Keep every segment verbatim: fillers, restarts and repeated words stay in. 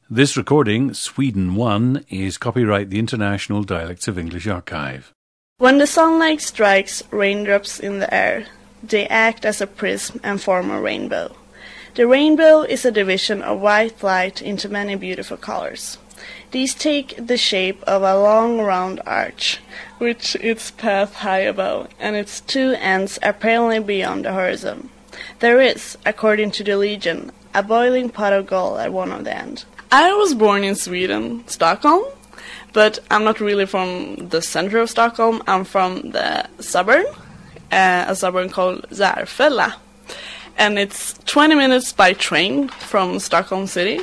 This recording, Sweden one, is copyright the International Dialects of English Archive. When the sunlight strikes raindrops in the air, they act as a prism and form a rainbow. The rainbow is a division of white light into many beautiful colors. These take the shape of a long round arch, which its path high above, and its two ends apparently beyond the horizon. There is, according to the legend, a boiling pot of gold at one of the ends. I was born in Sweden, Stockholm, but I'm not really from the center of Stockholm. I'm from the suburb, uh, a suburb called Järfälla. And it's twenty minutes by train from Stockholm city.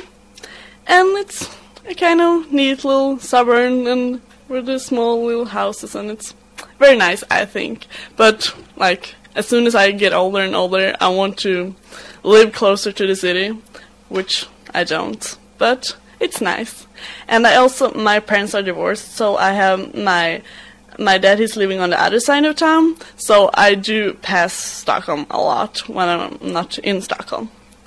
And it's a kind of neat little suburb and with the small little houses, and it's very nice, I think. But, like, as soon as I get older and older, I want to live closer to the city, which I don't. But it's nice. And I also, my parents are divorced, so I have my my dad is living on the other side of town, so I do pass Stockholm a lot when I'm not in Stockholm.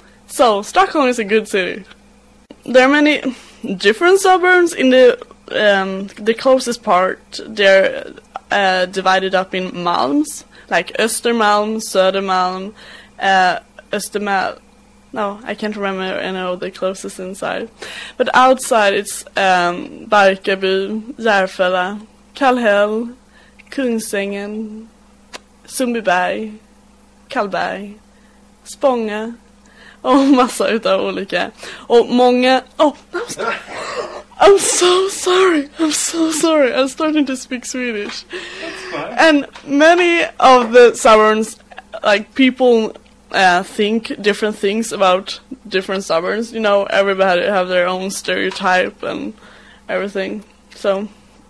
So Stockholm is a good city. There are many different suburbs. In the um, the closest part, they're uh, divided up in Malms, like Östermalm, Södermalm, uh, Östermalm. No, I can't remember any of the closest inside. But outside it's um, Barkarby, Järfälla, Kallhäll, Kungsängen, Sundbyberg, Kallberg, Spånga och massa utav olika. Och många... Oh, I'm, st- I'm so sorry. I'm so sorry. I'm starting to speak Swedish. That's fine. And many of the suburbs, like people... Uh, think different things about different suburbs. You know, everybody have their own stereotype and everything. So,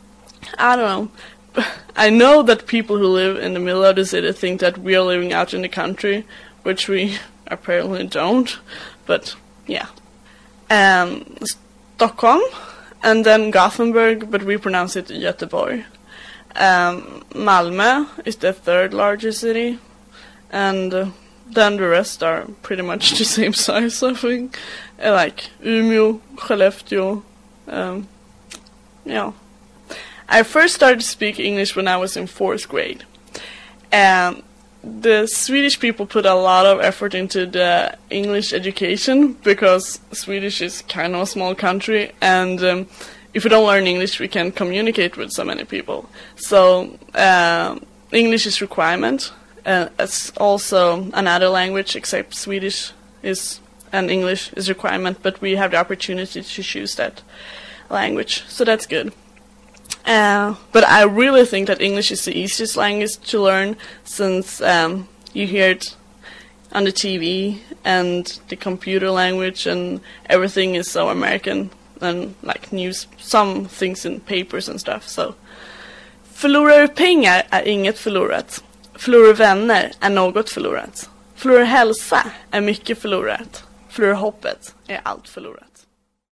I don't know. I know that people who live in the middle of the city think that we are living out in the country, which we apparently don't. But, yeah. Um, Stockholm, and then Gothenburg, but we pronounce it Göteborg. Um, Malmö is the third largest city, and... Uh, Then the rest are pretty much the same size, I think. Uh, like Umeå, Skellefteå. Um, yeah. I first started to speak English when I was in fourth grade. And the Swedish people put a lot of effort into the English education because Swedish is kind of a small country, and um, if we don't learn English, we can't communicate with so many people. So uh, English is requirement. Uh, it's also another language except Swedish is and English is requirement, but we have the opportunity to choose that language, so that's good. Uh, but I really think that English is the easiest language to learn, since um, you hear it on the T V and the computer language, and everything is so American, and like news, some things in papers and stuff. So, förlorar du pengar är inget förlorat. Förlorar vänner är något förlorat. Förlorar hälsa är mycket förlorat. Förlorar hoppet är allt förlorat.